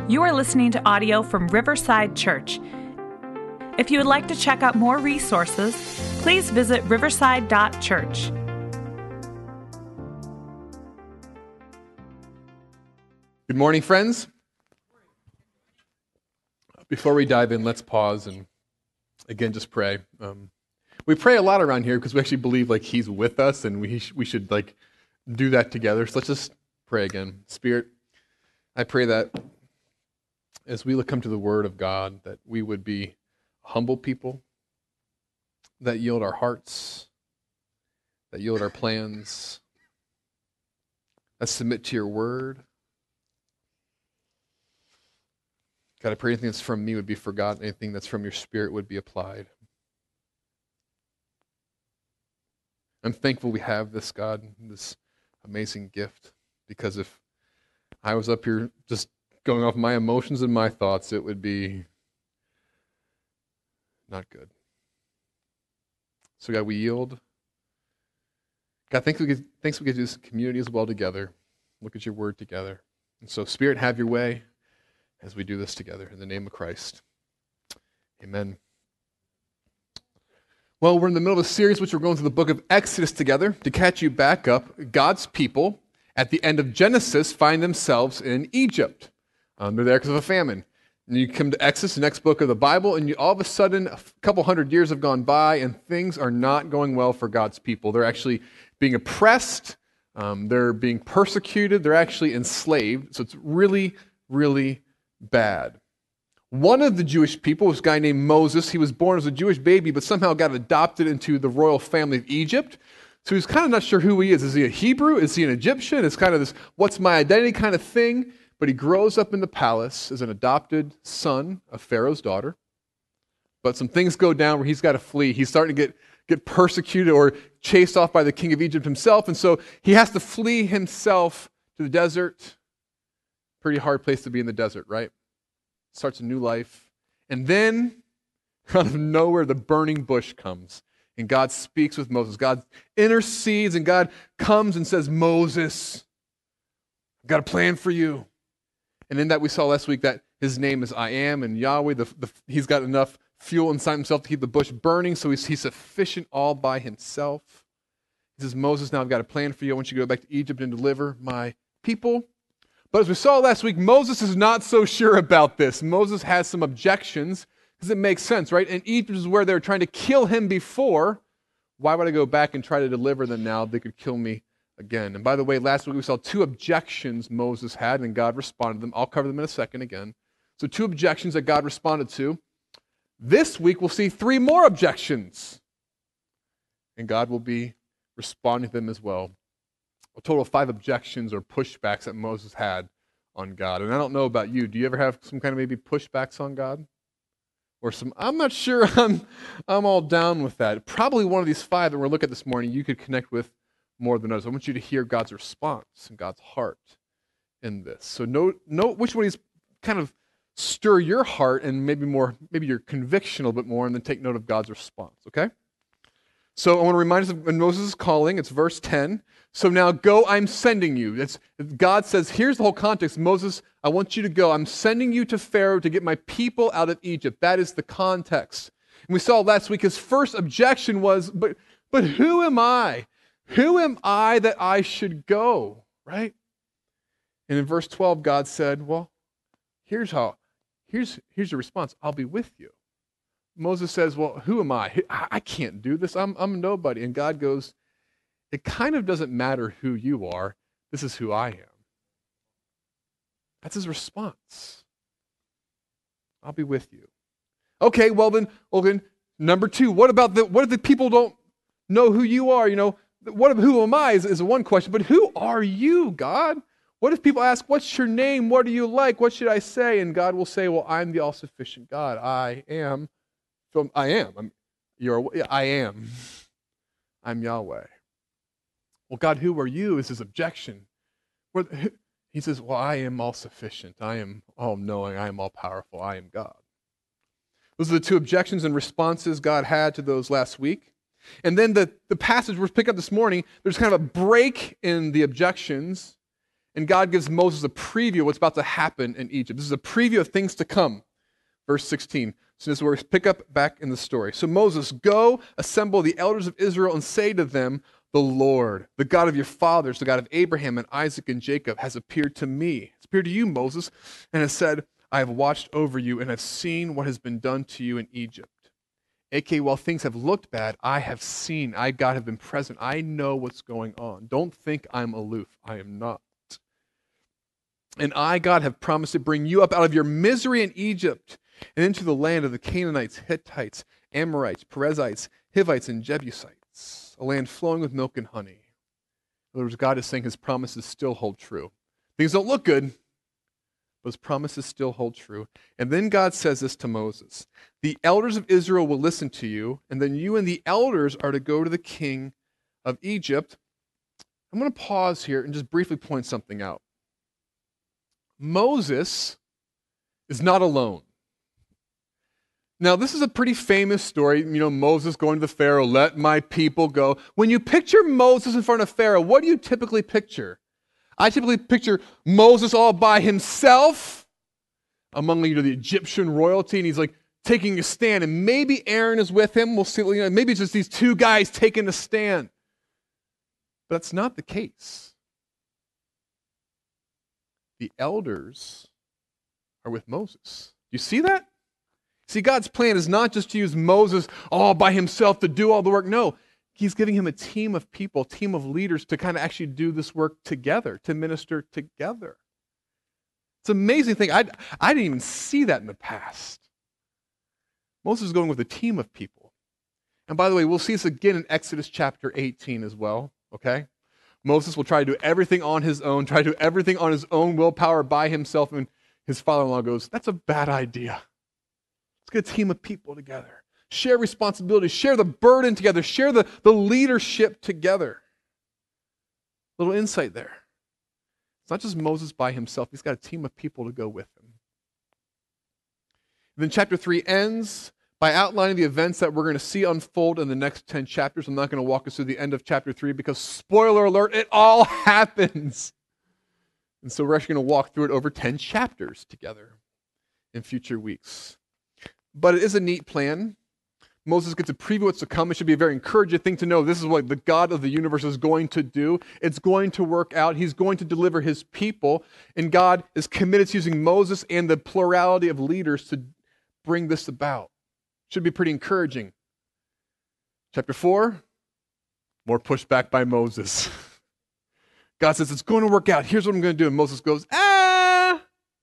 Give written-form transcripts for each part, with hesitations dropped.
You are listening to audio from Riverside Church. If you would like to check out more resources, please visit riverside.church. Good morning, friends. Before we dive in, let's pause and again just pray. We pray a lot around here because we actually believe He's with us, and we should do that together. So let's just pray again. Spirit, I pray that as we come to the Word of God, that we would be humble people that yield our hearts, that yield our plans, that submit to your Word. God, I pray anything that's from me would be forgotten, anything that's from your Spirit would be applied. I'm thankful we have this, God, this amazing gift, because if I was up here just going off my emotions and my thoughts, it would be not good. So God, we yield. God, thanks we get to do this community as well together, look at your word together. And so Spirit, have your way as we do this together. In the name of Christ, amen. Well, we're in the middle of a series which we're going through the book of Exodus together. To catch you back up, God's people at the end of Genesis find themselves in Egypt. They're there because of a famine. And you come to Exodus, the next book of the Bible, and all of a sudden, a couple hundred years have gone by, and things are not going well for God's people. They're actually being oppressed. They're being persecuted. They're actually enslaved. So it's really, really bad. One of the Jewish people was a guy named Moses. He was born as a Jewish baby, but somehow got adopted into the royal family of Egypt. So he's kind of not sure who he is. Is he a Hebrew? Is he an Egyptian? It's kind of this, what's my identity kind of thing. But he grows up in the palace as an adopted son of Pharaoh's daughter. But some things go down where he's got to flee. He's starting to get persecuted or chased off by the king of Egypt himself. And so he has to flee himself to the desert. Pretty hard place to be in the desert, right? Starts a new life. And then, out of nowhere, the burning bush comes. And God speaks with Moses. God intercedes, and God comes and says, Moses, I've got a plan for you. And in that we saw last week that his name is I Am, and Yahweh, he's got enough fuel inside himself to keep the bush burning, so he's sufficient all by himself. He says, Moses, now I've got a plan for you. I want you to go back to Egypt and deliver my people. But as we saw last week, Moses is not so sure about this. Moses has some objections, because it makes sense, right? And Egypt is where they were trying to kill him before. Why would I go back and try to deliver them now? They could kill me again. And by the way, last week we saw two objections Moses had, and God responded to them. I'll cover them in a second again. So two objections that God responded to. This week we'll see three more objections, and God will be responding to them as well. A total of 5 objections or pushbacks that Moses had on God. And I don't know about you. Do you ever have some kind of maybe pushbacks on God? Or some, I'm not sure I'm all down with that. Probably one of these 5 that we're looking at this morning you could connect with more than others. I want you to hear God's response and God's heart in this. So note which one of these kind of stir your heart and maybe your conviction a little bit more, and then take note of God's response, okay? So I want to remind us of when Moses is calling. It's verse 10. So now go, I'm sending you. God says, here's the whole context. Moses, I want you to go. I'm sending you to Pharaoh to get my people out of Egypt. That is the context. And we saw last week his first objection was, but who am I? Who am I that I should go? Right? And in verse 12, God said, well, here's your response. I'll be with you. Moses says, well, who am I? I can't do this. I'm nobody. And God goes, it kind of doesn't matter who you are. This is who I am. That's his response. I'll be with you. Okay, well then, number 2, what if the people don't know who you are? Who am I is one question, but who are you, God? What if people ask, what's your name? What are you like? What should I say? And God will say, well, I'm the all-sufficient God. I am. I am. I'm Yahweh. Well, God, who are you? Is his objection. He says, well, I am all-sufficient. I am all-knowing. I am all-powerful. I am God. Those are the 2 objections and responses God had to those last week. And then the passage we're picking up this morning, there's kind of a break in the objections, And God gives Moses a preview of what's about to happen in Egypt. This is a preview of things to come. Verse 16. So this is where we pick up back in the story. So Moses, go assemble the elders of Israel and say to them, the Lord, the God of your fathers, the God of Abraham and Isaac and Jacob, has appeared to me. It's appeared to you, Moses, and has said, I have watched over you and have seen what has been done to you in Egypt. A.k.a. while things have looked bad, I have seen, I, God, have been present. I know what's going on. Don't think I'm aloof. I am not. And I, God, have promised to bring you up out of your misery in Egypt and into the land of the Canaanites, Hittites, Amorites, Perizzites, Hivites, and Jebusites, a land flowing with milk and honey. In other words, God is saying his promises still hold true. Things don't look good, but his promises still hold true. And then God says this to Moses, the elders of Israel will listen to you, and then you and the elders are to go to the king of Egypt. I'm going to pause here and just briefly point something out. Moses is not alone. Now, this is a pretty famous story, Moses going to the Pharaoh, let my people go. When you picture Moses in front of Pharaoh, what do you typically picture? I typically picture Moses all by himself among the Egyptian royalty, and he's like taking a stand, and maybe Aaron is with him. We'll see, maybe it's just these two guys taking a stand. But that's not the case. The elders are with Moses. You see that? See, God's plan is not just to use Moses all by himself to do all the work. No, he's giving him a team of people, a team of leaders to kind of actually do this work together, to minister together. It's an amazing thing. I didn't even see that in the past. Moses is going with a team of people. And by the way, we'll see this again in Exodus chapter 18 as well, okay? Moses will try to do everything on his own, try to do everything on his own willpower by himself, and his father-in-law goes, that's a bad idea. Let's get a team of people together. Share responsibility, share the burden together, share the leadership together. Little insight there. It's not just Moses by himself. He's got a team of people to go with him. Then chapter 3 ends by outlining the events that we're going to see unfold in the next 10 chapters. I'm not going to walk us through the end of chapter 3 because, spoiler alert, it all happens. And so we're actually going to walk through it over 10 chapters together in future weeks. But it is a neat plan. Moses gets a preview what's to come. It should be a very encouraging thing to know this is what the God of the universe is going to do. It's going to work out. He's going to deliver his people. And God is committed to using Moses and the plurality of leaders to bring this about. Should be pretty encouraging. Chapter 4, more pushback by Moses. God says, it's going to work out. Here's what I'm going to do. And Moses goes, got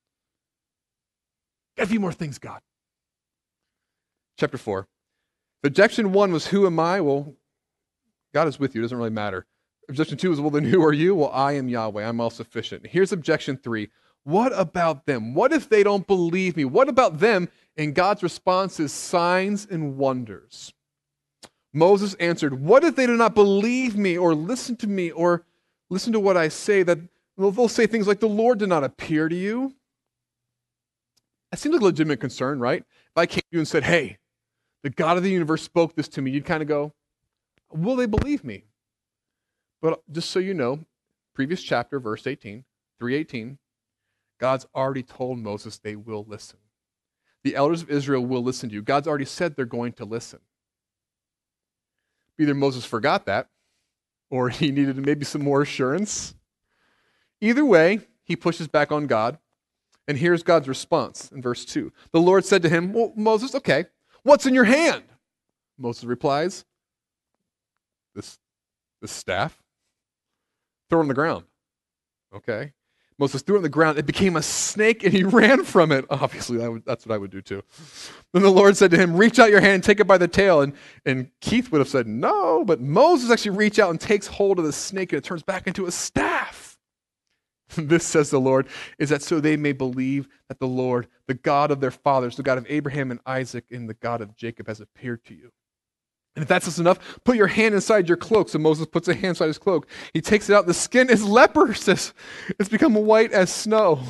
a few more things, God. Chapter 4. Objection 1 was, who am I? Well, God is with you. It doesn't really matter. Objection 2 is, well, then who are you? Well, I am Yahweh. I'm all sufficient. Here's objection 3. What about them? What if they don't believe me? What about them? And God's response is signs and wonders. Moses answered, what if they do not believe me or listen to me or listen to what I say? That they'll say things like, the Lord did not appear to you. That seems like a legitimate concern, right? If I came to you and said, hey, the God of the universe spoke this to me, you'd kind of go, will they believe me? But just so you know, previous chapter, verse 18, 3:18, God's already told Moses they will listen. The elders of Israel will listen to you. God's already said they're going to listen. Either Moses forgot that, or he needed maybe some more assurance. Either way, he pushes back on God. And here's God's response in verse 2. The Lord said to him, well, Moses, okay, what's in your hand? Moses replies, this staff. Throw it on the ground. Okay. Moses threw it on the ground. It became a snake and he ran from it. Obviously, that's what I would do too. Then the Lord said to him, reach out your hand and take it by the tail. And Keith would have said no, but Moses actually reached out and takes hold of the snake and it turns back into a staff. This, says the Lord, is that so they may believe that the Lord, the God of their fathers, the God of Abraham and Isaac, and the God of Jacob has appeared to you. And if that's just enough, put your hand inside your cloak. So Moses puts a hand inside his cloak. He takes it out. The skin is leprous. It's become white as snow.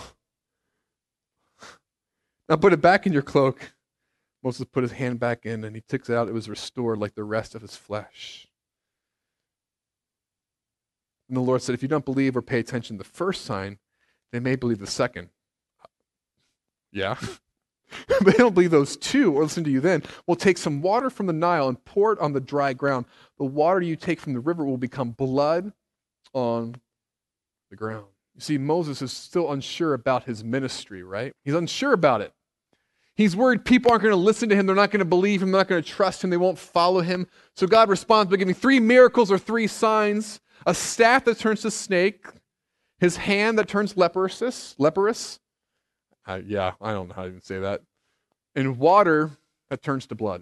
Now put it back in your cloak. Moses put his hand back in and he takes it out. It was restored like the rest of his flesh. And the Lord said, if you don't believe or pay attention to the first sign, they may believe the second. Yeah. But they don't believe those two, or listen to you then. We'll take some water from the Nile and pour it on the dry ground. The water you take from the river will become blood on the ground. You see, Moses is still unsure about his ministry, right? He's unsure about it. He's worried people aren't going to listen to him. They're not going to believe him. They're not going to trust him. They won't follow him. So God responds by giving 3 miracles or 3 signs: a staff that turns to snake, his hand that turns leprous. I don't know how to even say that. And water that turns to blood.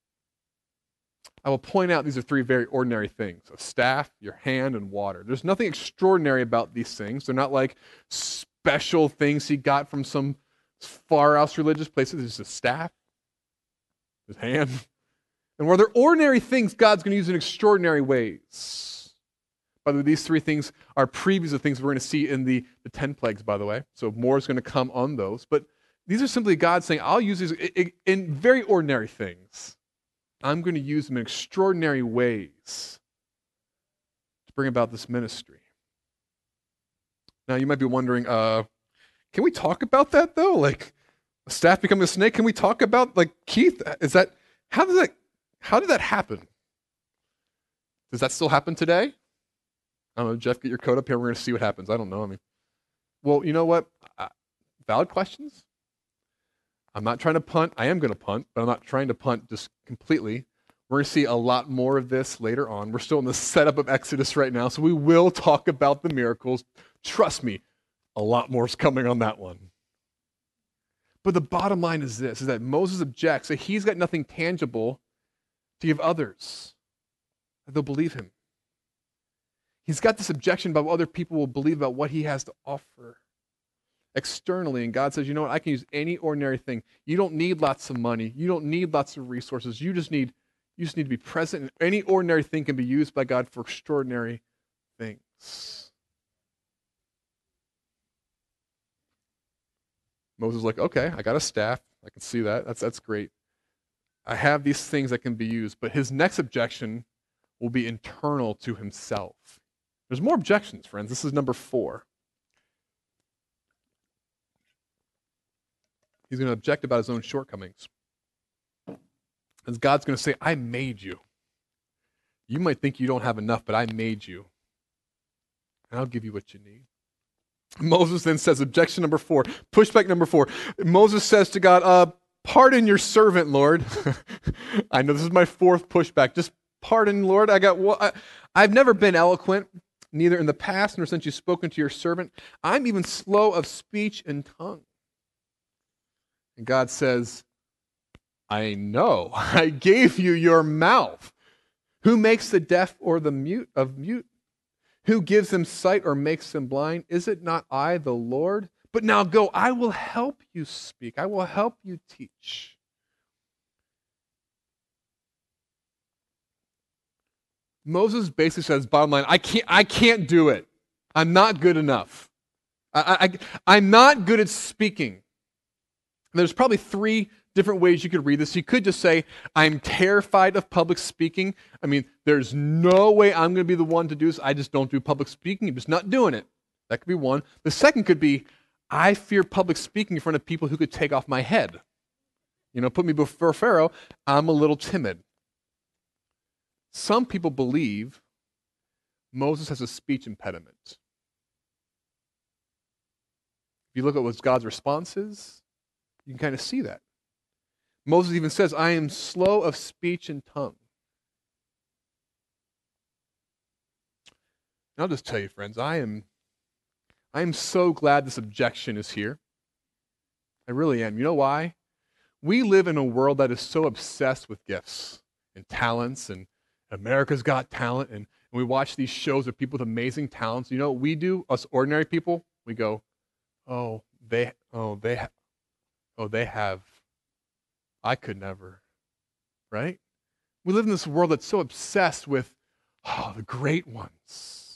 I will point out these are 3 very ordinary things: a staff, your hand, and water. There's nothing extraordinary about these things. They're not like special things he got from some far-out religious places. There's a staff, his hand. And where they're ordinary things, God's going to use in extraordinary ways. By the way, these 3 things are previews of things we're going to see in the 10 plagues, by the way. So more is going to come on those. But these are simply God saying, I'll use these in very ordinary things. I'm going to use them in extraordinary ways to bring about this ministry. Now, you might be wondering, can we talk about that, though? Like, a staff becoming a snake? Can we talk about, like, Keith, how did that happen? Does that still happen today? I don't know, Jeff, get your coat up here. We're going to see what happens. I don't know. Well, you know what? Valid questions. I'm not trying to punt. I am going to punt, but I'm not trying to punt just completely. We're going to see a lot more of this later on. We're still in the setup of Exodus right now, so we will talk about the miracles. Trust me, a lot more is coming on that one. But the bottom line is this, is that Moses objects that he's got nothing tangible to give others, that they'll believe him. He's got this objection about what other people will believe about what he has to offer externally. And God says, you know what, I can use any ordinary thing. You don't need lots of money. You don't need lots of resources. You just need to be present. And any ordinary thing can be used by God for extraordinary things. Moses is like, okay, I got a staff. I can see that. That's great. I have these things that can be used. But his next objection will be internal to himself. There's more objections, friends. This is number 4. He's going to object about his own shortcomings. And God's going to say, I made you. You might think you don't have enough, but I made you. And I'll give you what you need. Moses then says, objection number 4, pushback number 4. Moses says to God, pardon your servant, Lord. I know this is my 4th pushback. Just pardon, Lord. I've never been eloquent, neither in the past nor since you've spoken to your servant. I'm even slow of speech and tongue. And God says, I know. I gave you your mouth. Who makes the deaf or the mute of mute? Who gives them sight or makes them blind? Is it not I, the Lord? But now go, I will help you speak. I will help you teach. Moses basically says, bottom line, I can't do it. I'm not good enough. I'm not good at speaking. There's probably 3 different ways you could read this. You could just say, I'm terrified of public speaking. I mean, there's no way I'm going to be the one to do this. I just don't do public speaking. I'm just not doing it. That could be one. The second could be, I fear public speaking in front of people who could take off my head. Put me before Pharaoh. I'm a little timid. Some people believe Moses has a speech impediment. If you look at what God's response is, you can kind of see that. Moses even says, I am slow of speech and tongue. And I'll just tell you, friends, I am so glad this objection is here. I really am. You know why? We live in a world that is so obsessed with gifts and talents, and America's Got Talent, and we watch these shows of people with amazing talents. You know what we do, us ordinary people? We go, they have. I could never, right? We live in this world that's so obsessed with, the great ones.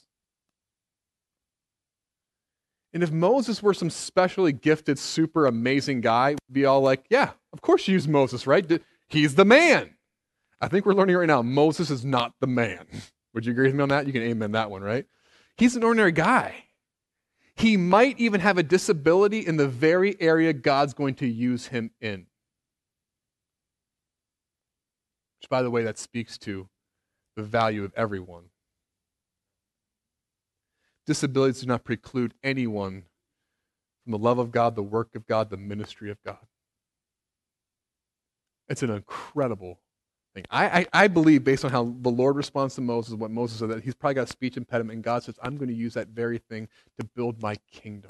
And if Moses were some specially gifted, super amazing guy, we'd be all like, yeah, of course you use Moses, right? He's the man. I think we're learning right now, Moses is not the man. Would you agree with me on that? You can amen that one, right? He's an ordinary guy. He might even have a disability in the very area God's going to use him in. Which, by the way, that speaks to the value of everyone. Disabilities do not preclude anyone from the love of God, the work of God, the ministry of God. It's an incredible thing. I believe, based on how the Lord responds to Moses, what Moses said, that he's probably got a speech impediment, and God says, I'm going to use that very thing to build my kingdom.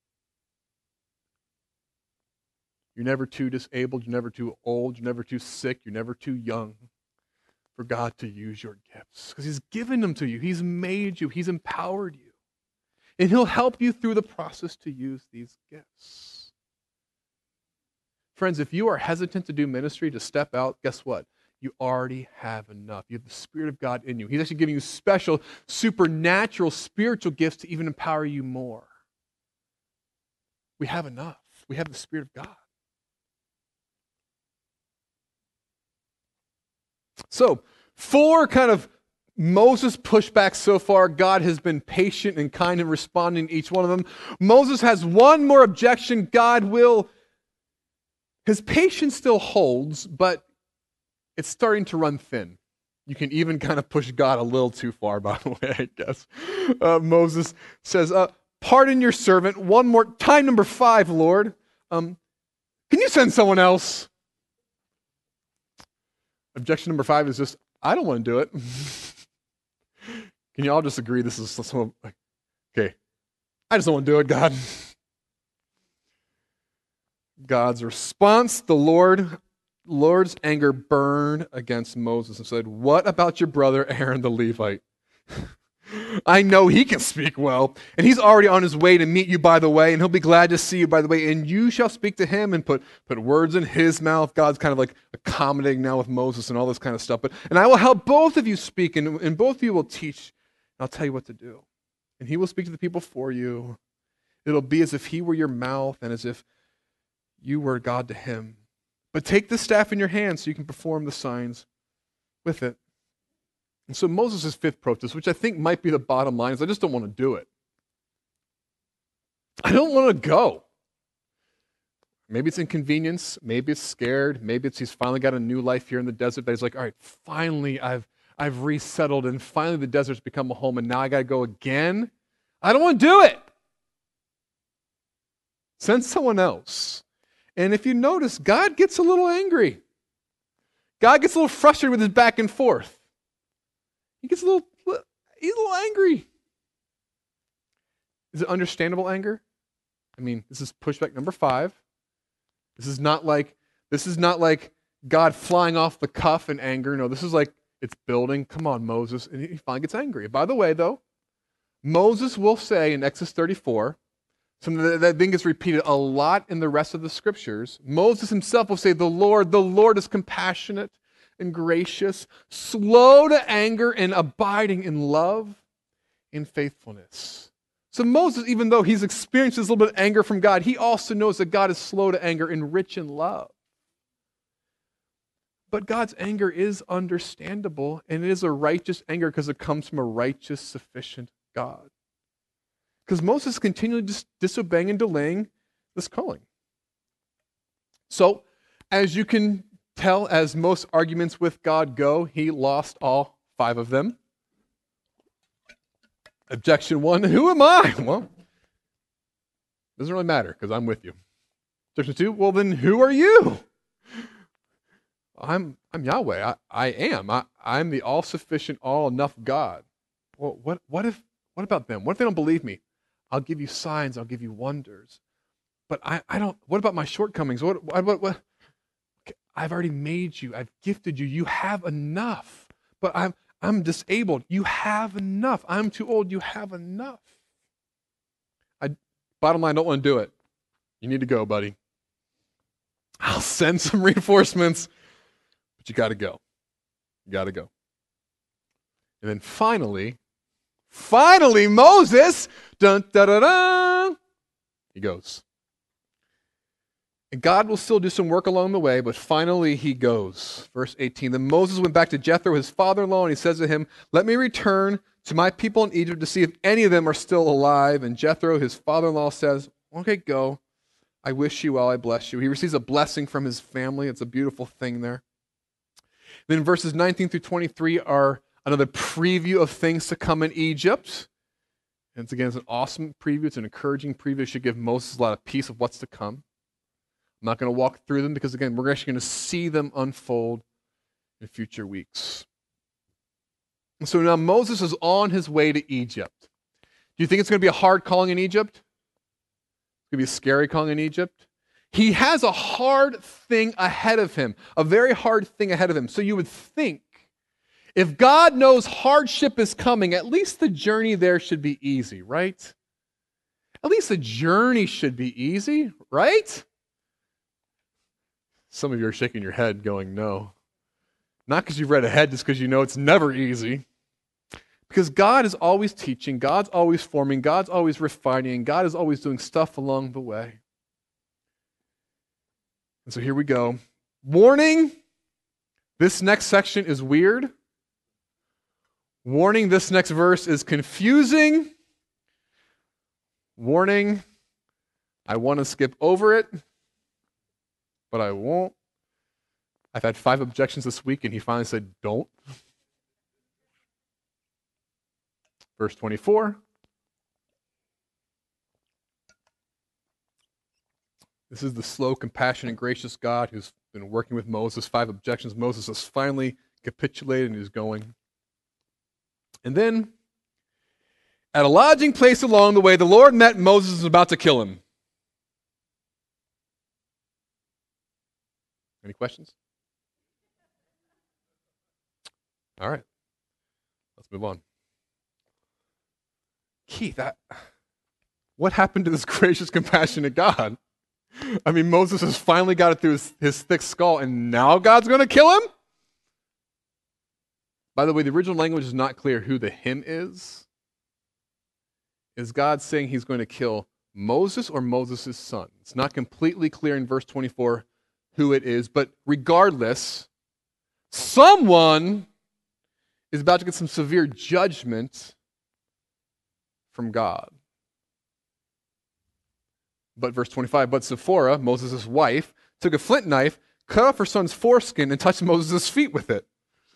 You're never too disabled, you're never too old, you're never too sick, you're never too young for God to use your gifts. Because he's given them to you. He's made you. He's empowered you. And he'll help you through the process to use these gifts. Friends, if you are hesitant to do ministry, to step out, guess what? You already have enough. You have the Spirit of God in you. He's actually giving you special, supernatural, spiritual gifts to even empower you more. We have enough. We have the Spirit of God. So, 4 kind of Moses pushbacks so far. God has been patient and kind in responding to each one of them. Moses has one more objection. His patience still holds, but it's starting to run thin. You can even kind of push God a little too far, by the way, I guess. Moses says, pardon your servant one more time, number 5, Lord. Can you send someone else? Objection number 5 is just, I don't want to do it. Can you all just agree this is someone, okay, I just don't want to do it, God. God's response, the Lord's anger burned against Moses and said, what about your brother Aaron the Levite? I know he can speak well, and he's already on his way to meet you, by the way, and he'll be glad to see you, by the way, and you shall speak to him and put words in his mouth. God's kind of like accommodating now with Moses and all this kind of stuff. And I will help both of you speak, and both of you will teach, and I'll tell you what to do. And he will speak to the people for you. It'll be as if he were your mouth and as if you were God to him. But take the staff in your hand so you can perform the signs with it. And so Moses' 5th protest, which I think might be the bottom line, is I just don't want to do it. I don't want to go. Maybe it's inconvenience. Maybe it's scared. Maybe it's he's finally got a new life here in the desert that he's like, all right, finally I've resettled and finally the desert's become a home and now I got to go again. I don't want to do it. Send someone else. And if you notice, God gets a little angry. God gets a little frustrated with his back and forth. He's a little angry. Is it understandable anger? I mean, this is pushback number 5. This is not like God flying off the cuff in anger. No, this is like it's building. Come on, Moses. And he finally gets angry. By the way, though, Moses will say in Exodus 34, something that then gets repeated a lot in the rest of the scriptures. Moses himself will say, the Lord is compassionate and gracious, slow to anger and abiding in love and faithfulness. So Moses, even though he's experienced this little bit of anger from God, he also knows that God is slow to anger and rich in love. But God's anger is understandable, and it is a righteous anger because it comes from a righteous, sufficient God. Because Moses continually just disobeying and delaying this calling. So, as you can tell, as most arguments with God go, he lost all 5 of them. Objection 1, who am I? Well, doesn't really matter because I'm with you. Objection 2, well then who are you? I'm Yahweh. I am. I'm the all-sufficient, all-enough God. Well, what about them? What if they don't believe me? I'll give you signs. I'll give you wonders. But I don't. What about my shortcomings? What? I've already made you. I've gifted you. You have enough. But I'm disabled. You have enough. I'm too old. You have enough. Bottom line, I don't want to do it. You need to go, buddy. I'll send some reinforcements, but you got to go. You got to go. And then finally, Moses, dun, da, da, da, he goes. And God will still do some work along the way, but finally he goes. Verse 18, then Moses went back to Jethro, his father-in-law, and he says to him, let me return to my people in Egypt to see if any of them are still alive. And Jethro, his father-in-law, says, okay, go. I wish you well. I bless you. He receives a blessing from his family. It's a beautiful thing there. Then verses 19 through 23 are another preview of things to come in Egypt. And it's an awesome preview. It's an encouraging preview. It should give Moses a lot of peace of what's to come. I'm not going to walk through them because, again, we're actually going to see them unfold in future weeks. And so now Moses is on his way to Egypt. Do you think it's going to be a hard calling in Egypt? It's going to be a scary calling in Egypt? He has a hard thing ahead of him, a very hard thing ahead of him. So you would think, if God knows hardship is coming, at least the journey there should be easy, right? At least the journey should be easy, right? Some of you are shaking your head going, no. Not because you've read ahead, just because you know it's never easy. Because God is always teaching, God's always forming, God's always refining, God is always doing stuff along the way. And so here we go. Warning, this next section is weird. Warning, this next verse is confusing. Warning, I want to skip over it, but I won't. I've had 5 objections this week, and he finally said, don't. Verse 24. This is the slow, compassionate, gracious God who's been working with Moses. 5 objections. Moses has finally capitulated and is going. And then, at a lodging place along the way, the Lord met Moses and was about to kill him. Any questions? All right. Let's move on. Keith, what happened to this gracious, compassionate God? I mean, Moses has finally got it through his thick skull, and now God's going to kill him? By the way, the original language is not clear who the him is. Is God saying he's going to kill Moses or Moses' son? It's not completely clear in verse 24 who it is, but regardless, someone is about to get some severe judgment from God. But verse 25, but Zipporah, Moses' wife, took a flint knife, cut off her son's foreskin, and touched Moses' feet with it.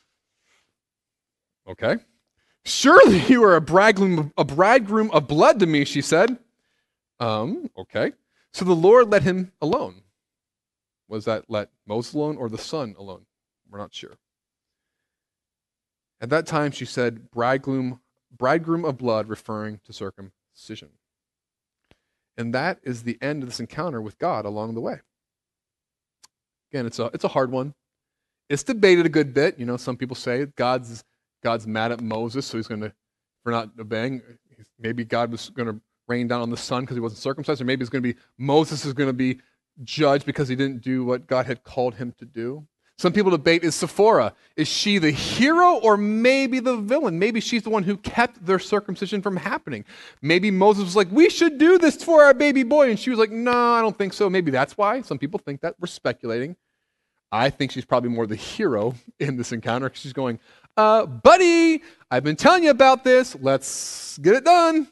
Okay. Surely you are a bridegroom of blood to me, she said. Okay. So the Lord let him alone. Was that let Moses alone or the son alone? We're not sure. At that time she said, bridegroom of blood, referring to circumcision. And that is the end of this encounter with God along the way. Again, it's a hard one. It's debated a good bit. You know, some people say God's mad at Moses, so he's going to, for not obeying. Maybe God was going to rain down on the son because he wasn't circumcised, or maybe it's going to be Moses is going to be judged because he didn't do what God had called him to do. Some people debate, is Zipporah, is she the hero or maybe the villain? Maybe she's the one who kept their circumcision from happening. Maybe Moses was like, we should do this for our baby boy. And she was like, no, I don't think so. Maybe that's why. Some people think that. We're speculating. I think she's probably more the hero in this encounter because she's going, buddy, I've been telling you about this. Let's get it done.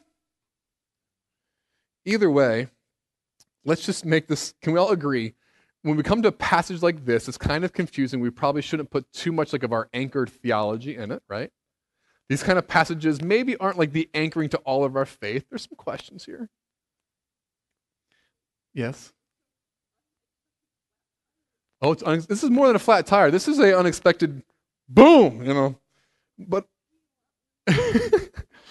Either way, let's just make this, can we all agree? When we come to a passage like this, it's kind of confusing. We probably shouldn't put too much of our anchored theology in it, right? These kind of passages maybe aren't like the anchoring to all of our faith. There's some questions here. Yes? Oh, this is more than a flat tire. This is an unexpected boom, you know. But, but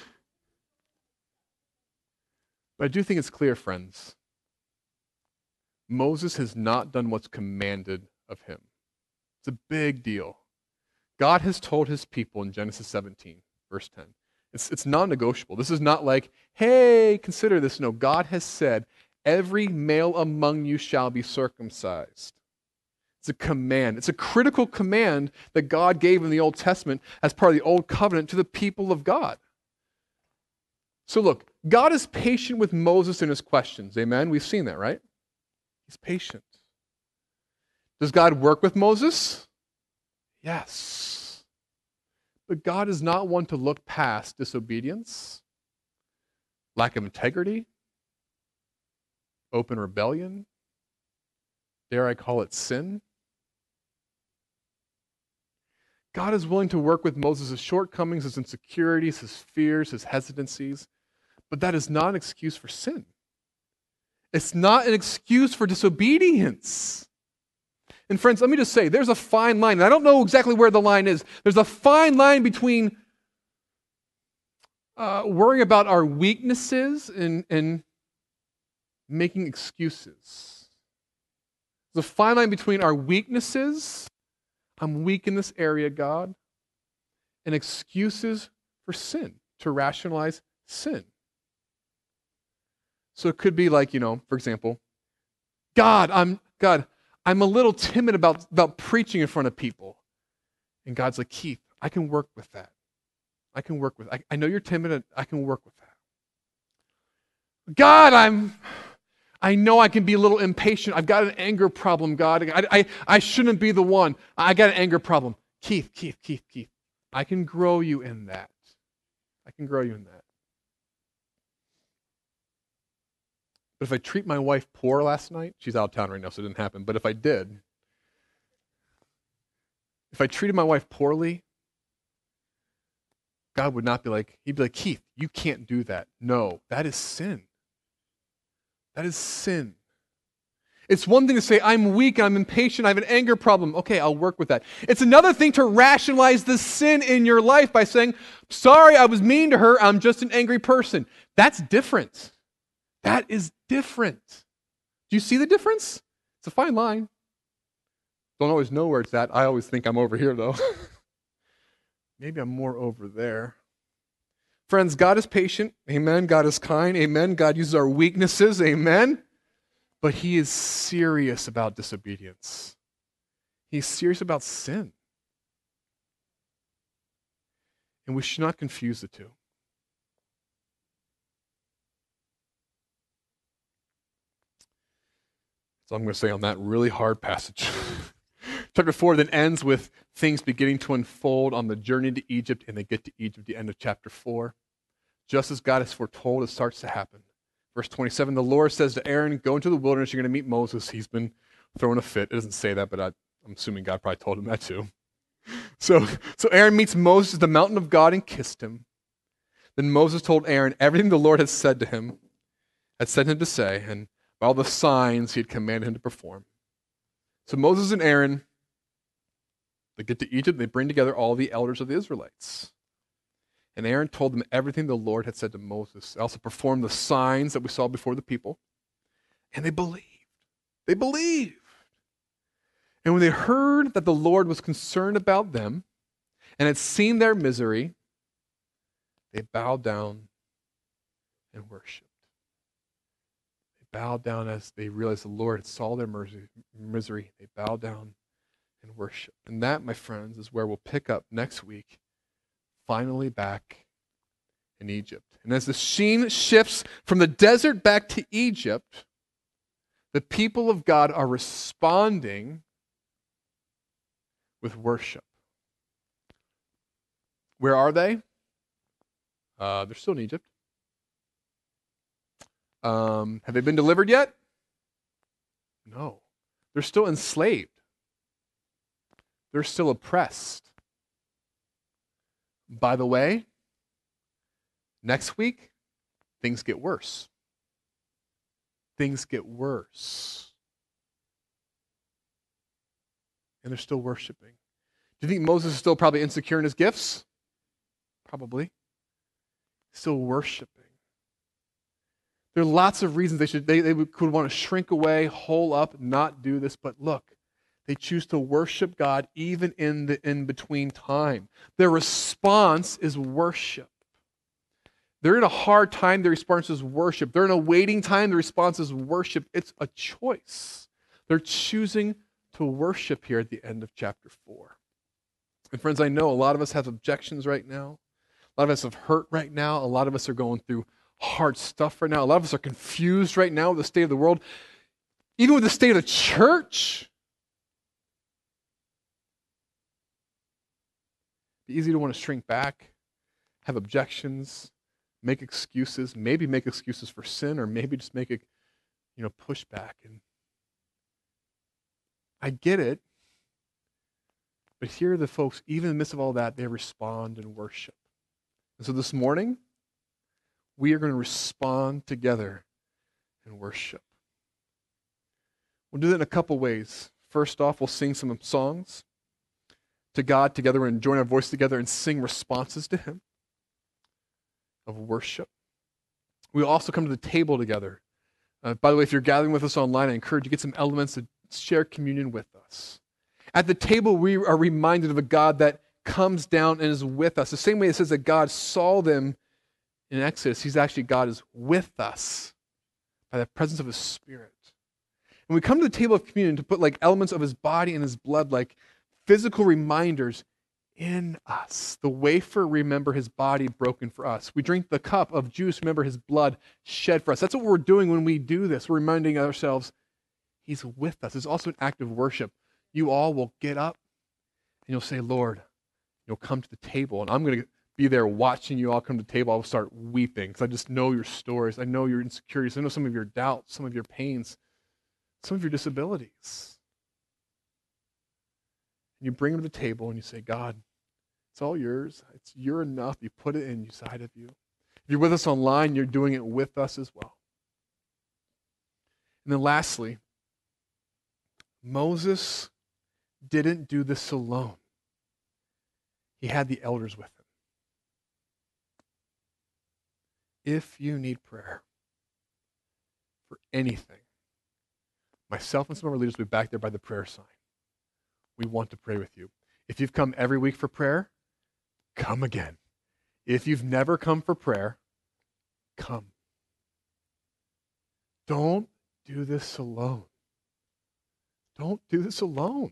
I do think it's clear, friends. Moses has not done what's commanded of him. It's a big deal. God has told his people in Genesis 17, verse 10. It's non-negotiable. This is not like, hey, consider this. No, God has said, every male among you shall be circumcised. It's a command. It's a critical command that God gave in the Old Testament as part of the Old Covenant to the people of God. So look, God is patient with Moses in his questions. Amen? We've seen that, right? He's patient. Does God work with Moses? Yes. But God is not one to look past disobedience, lack of integrity, open rebellion, dare I call it sin. God is willing to work with Moses' shortcomings, his insecurities, his fears, his hesitancies, but that is not an excuse for sin. It's not an excuse for disobedience. And friends, let me just say, there's a fine line, and I don't know exactly where the line is. There's a fine line between worrying about our weaknesses and making excuses. There's a fine line between our weaknesses, I'm weak in this area, God, and excuses for sin, to rationalize sin. So it could be like, for example, God, I'm a little timid about preaching in front of people. And God's like, Keith, I can work with that. I know you're timid, and I can work with that. God, I know I can be a little impatient. I've got an anger problem, God. I shouldn't be the one. I got an anger problem. Keith, I can grow you in that. But if I treat my wife poor last night, she's out of town right now, so it didn't happen. But if I treated my wife poorly, God would not be like, he'd be like, Keith, you can't do that. No, that is sin. That is sin. It's one thing to say, I'm weak, I'm impatient, I have an anger problem. Okay, I'll work with that. It's another thing to rationalize the sin in your life by saying, sorry, I was mean to her, I'm just an angry person. That's different. That is different. Do you see the difference? It's a fine line. Don't always know where it's at. I always think I'm over here, though. Maybe I'm more over there. Friends, God is patient. Amen. God is kind. Amen. God uses our weaknesses. Amen. But he is serious about disobedience. He's serious about sin. And we should not confuse the two. So I'm going to say on that really hard passage. Chapter 4 then ends with things beginning to unfold on the journey to Egypt, and they get to Egypt at the end of chapter 4. Just as God has foretold, it starts to happen. Verse 27, the Lord says to Aaron, go into the wilderness, you're going to meet Moses. He's been throwing a fit. It doesn't say that, but I'm assuming God probably told him that too. So Aaron meets Moses at the mountain of God and kissed him. Then Moses told Aaron everything the Lord had said to him, had sent him to say, and all the signs he had commanded him to perform. So Moses and Aaron, they get to Egypt, they bring together all the elders of the Israelites. And Aaron told them everything the Lord had said to Moses. They also performed the signs that we saw before the people. And they believed. They believed. And when they heard that the Lord was concerned about them and had seen their misery, they bowed down and worshiped. They bowed down as they realized the Lord had saw their misery. They bowed down and worshiped. And that, my friends, is where we'll pick up next week, finally back in Egypt. And as the scene shifts from the desert back to Egypt, the people of God are responding with worship. Where are they? They're still in Egypt. Have they been delivered yet? No. They're still enslaved. They're still oppressed. By the way, next week, things get worse. Things get worse. And they're still worshiping. Do you think Moses is still probably insecure in his gifts? Probably. Still worshiping. There are lots of reasons they could want to shrink away, hole up, not do this, but look, they choose to worship God even in the in-between time. Their response is worship. They're in a hard time, their response is worship. They're in a waiting time, the response is worship. It's a choice. They're choosing to worship here at the end of chapter 4. And friends, I know a lot of us have objections right now. A lot of us have hurt right now. A lot of us are going through hard stuff right now. A lot of us are confused right now with the state of the world, even with the state of the church. Be easy to want to shrink back, have objections, make excuses, maybe make excuses for sin, or maybe just make a pushback. And I get it, but here are the folks, even in the midst of all that, they respond in worship. And so this morning, we are going to respond together in worship. We'll do that in a couple ways. First off, we'll sing some songs to God together and join our voice together and sing responses to Him of worship. We'll also come to the table together. By the way, if you're gathering with us online, I encourage you to get some elements to share communion with us. At the table, we are reminded of a God that comes down and is with us. The same way it says that God saw them in Exodus, God is with us by the presence of His Spirit. When we come to the table of communion to put like elements of His body and His blood, like physical reminders in us. The wafer, remember His body broken for us. We drink the cup of juice, remember His blood shed for us. That's what we're doing when we do this. We're reminding ourselves He's with us. It's also an act of worship. You all will get up and you'll say, Lord, you'll come to the table. And I'm going to be there watching you all come to the table. I'll start weeping because I just know your stories. I know your insecurities. I know some of your doubts, some of your pains, some of your disabilities. And you bring them to the table and you say, God, it's all yours. You're enough. You put it inside of you. If you're with us online, you're doing it with us as well. And then lastly, Moses didn't do this alone. He had the elders with him. If you need prayer for anything, myself and some of our leaders will be back there by the prayer sign. We want to pray with you. If you've come every week for prayer, come again. If you've never come for prayer, come. Don't do this alone. Don't do this alone.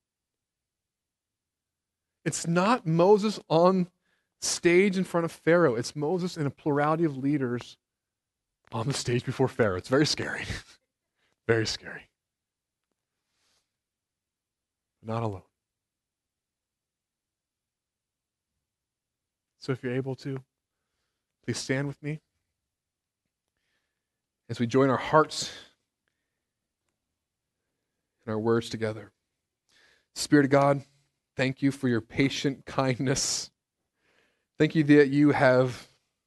It's not Moses on stage in front of Pharaoh. It's Moses and a plurality of leaders on the stage before Pharaoh. It's very scary. Very scary. Not alone. So if you're able to, please stand with me as we join our hearts and our words together. Spirit of God, thank you for your patient kindness. Thank you that you have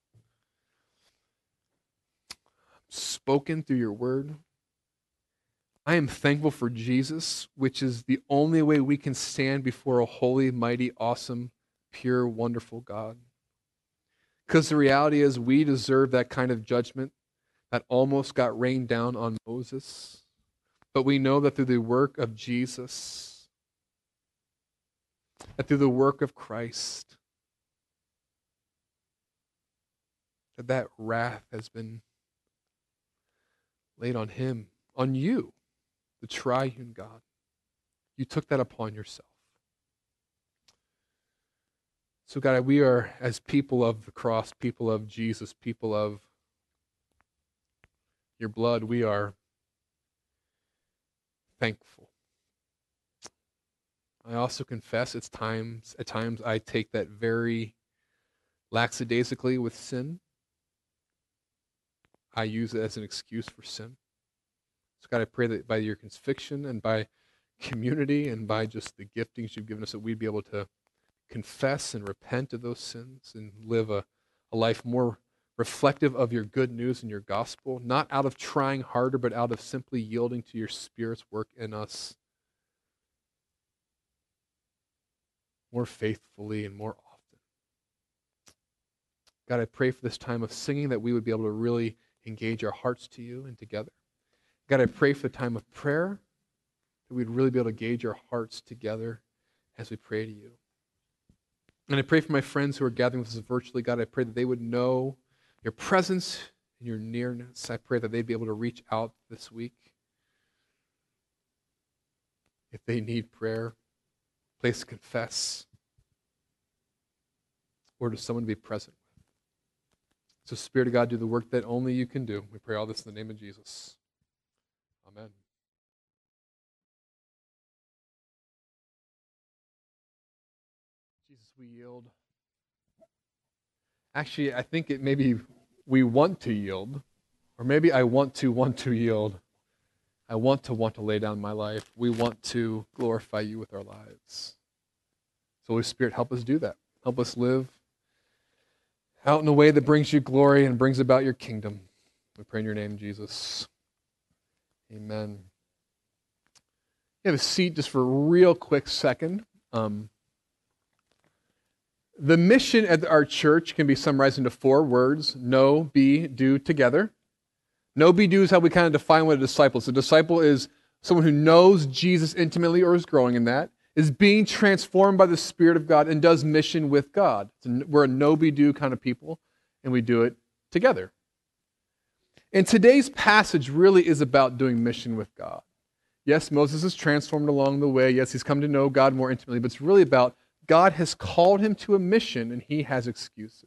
spoken through your word. I am thankful for Jesus, which is the only way we can stand before a holy, mighty, awesome, pure, wonderful God. Because the reality is we deserve that kind of judgment that almost got rained down on Moses. But we know that through the work of Jesus, that through the work of Christ, that wrath has been laid on Him, on you, the triune God. You took that upon yourself. So God, we are, as people of the cross, people of Jesus, people of your blood, we are thankful. I also confess at times I take that very lackadaisically with sin. I use it as an excuse for sin. So God, I pray that by your conviction and by community and by just the giftings you've given us, that we'd be able to confess and repent of those sins and live a life more reflective of your good news and your gospel, not out of trying harder, but out of simply yielding to your Spirit's work in us more faithfully and more often. God, I pray for this time of singing that we would be able to really engage our hearts to you and together. God, I pray for the time of prayer that we'd really be able to engage our hearts together as we pray to you. And I pray for my friends who are gathering with us virtually. God, I pray that they would know your presence and your nearness. I pray that they'd be able to reach out this week if they need prayer, place to confess, or to someone to be present with. So, Spirit of God, do the work that only you can do. We pray all this in the name of Jesus. Amen. Jesus, we yield. Actually, I think it maybe we want to yield, or maybe I want to yield. I want to lay down my life. We want to glorify you with our lives. So Holy Spirit, help us do that. Help us live out in a way that brings you glory and brings about your kingdom. We pray in your name, Jesus. Amen. You have a seat just for a real quick second. The mission at our church can be summarized into 4 words: know, be, do together. Know, be, do is how we kind of define what a disciple is. A disciple is someone who knows Jesus intimately or is growing in that, is being transformed by the Spirit of God, and does mission with God. We're a know, be, do kind of people, and we do it together. And today's passage really is about doing mission with God. Yes, Moses is transformed along the way. Yes, he's come to know God more intimately, but it's really about God has called him to a mission, and he has excuses.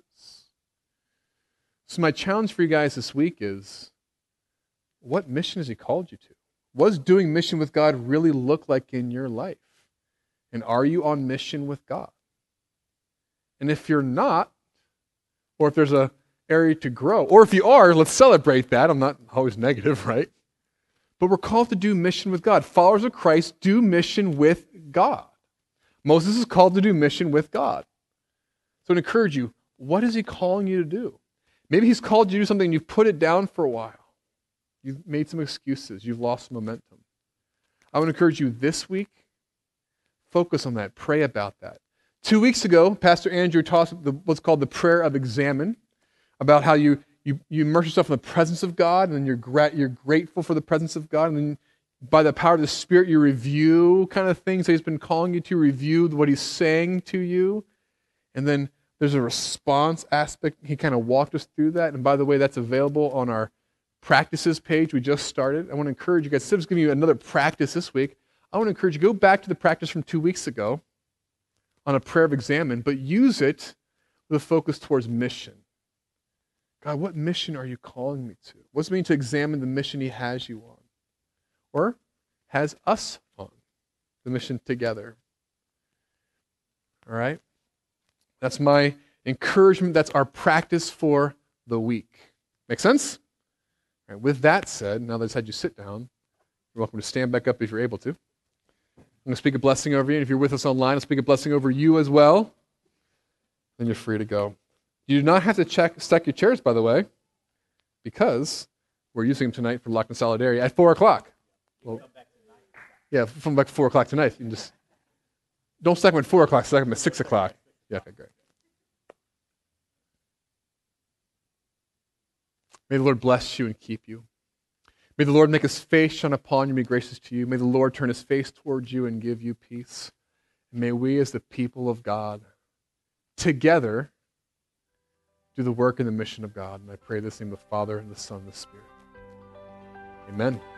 So my challenge for you guys this week is, what mission has he called you to? What does doing mission with God really look like in your life? And are you on mission with God? And if you're not, or if there's an area to grow, or if you are, let's celebrate that. I'm not always negative, right? But we're called to do mission with God. Followers of Christ do mission with God. Moses is called to do mission with God. So I encourage you, what is he calling you to do? Maybe he's called you to do something and you've put it down for a while. You've made some excuses. You've lost momentum. I would encourage you this week, focus on that. Pray about that. 2 weeks ago, Pastor Andrew taught what's called the prayer of examine, about how you immerse yourself in the presence of God, and then you're grateful for the presence of God, and then by the power of the Spirit, you review kind of things that he's been calling you to review, what he's saying to you. And then there's a response aspect. He kind of walked us through that. And by the way, that's available on our practices page we just started. I want to encourage you guys, instead of just giving you another practice this week, I want to encourage you, go back to the practice from 2 weeks ago on a prayer of examine, but use it with a focus towards mission. God, what mission are you calling me to? What does it mean to examine the mission he has you on? Or has us on the mission together? All right? That's my encouragement. That's our practice for the week. Make sense? All right, with that said, now that I've had you sit down, you're welcome to stand back up if you're able to. I'm going to speak a blessing over you, and if you're with us online, I'll speak a blessing over you as well. Then you're free to go. You do not have to stack your chairs, by the way, because we're using them tonight for Locked in Solidarity at 4 o'clock. Well, yeah, from like 4 o'clock tonight. You can just don't stack them at 4 o'clock, stack them at 6 o'clock. Yeah, okay, great. May the Lord bless you and keep you. May the Lord make his face shine upon you and be gracious to you. May the Lord turn his face towards you and give you peace. And may we as the people of God together do the work and the mission of God. And I pray this in the name of the Father, and the Son, and the Spirit. Amen.